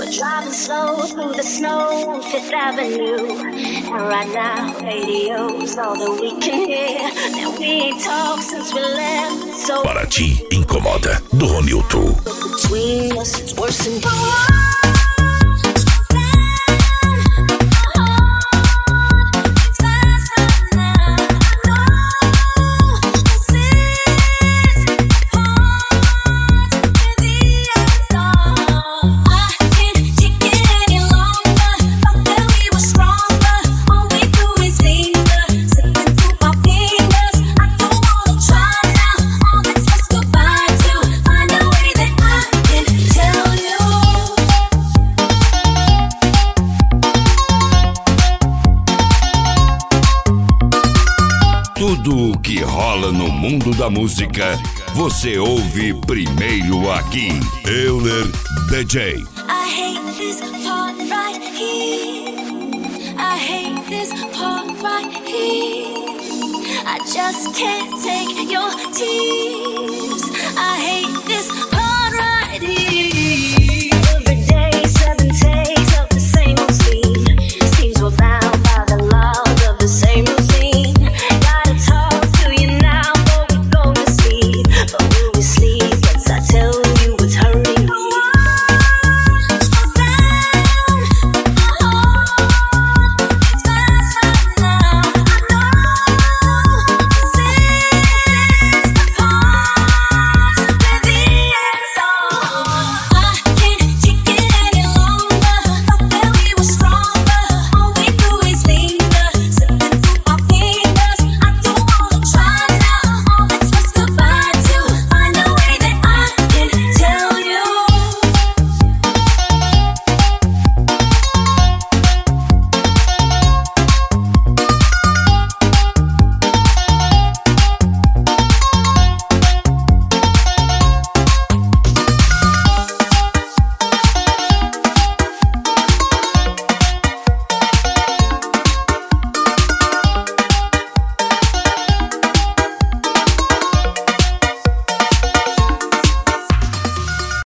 driving slow through the snow, Fifth Avenue. And right now, radio's all that we can hear. And we ain't talked since we left. So Para ti, incomoda, do Ronilton. between us, it's worse than Tudo o que rola no mundo da música, você ouve primeiro aqui. Euler DJ. I hate this part right here. I hate this part right here. I just can't take your tears. I hate this part right here.